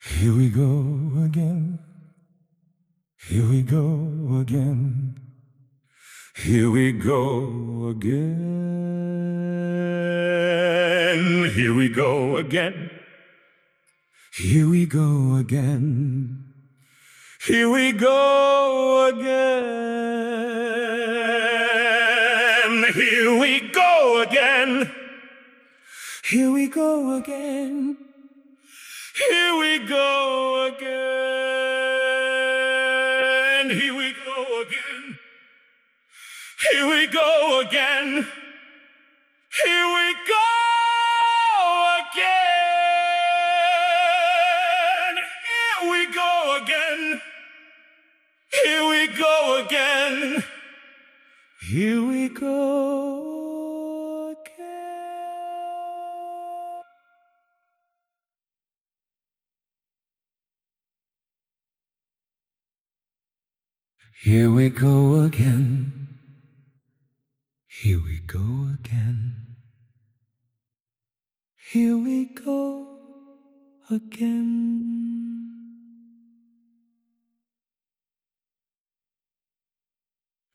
Here we go again. Here we go again. Here we go again. Here we go again. Here we go again. Here we go again. Here we go again. Here we go again. Here we go again. Here we go again. Here we go again. Here we go again. Here we go again. Here we go again. Here we go again. Here we go again. Here we go again. Here we go again.